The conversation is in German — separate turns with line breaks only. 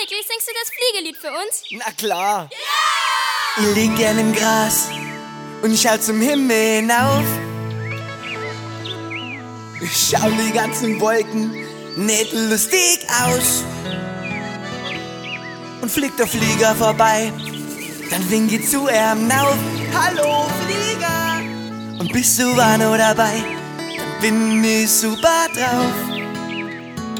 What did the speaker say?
Niklas, singst du das Fliegelied für uns?
Na klar. Yeah! Ich lieg gern im Gras und schau zum Himmel hinauf. Schauen die ganzen Wolken nicht lustig aus. Und fliegt der Flieger vorbei, dann wink ich zu auf. Hallo Flieger! Und bist du war noch dabei, dann bin ich super drauf.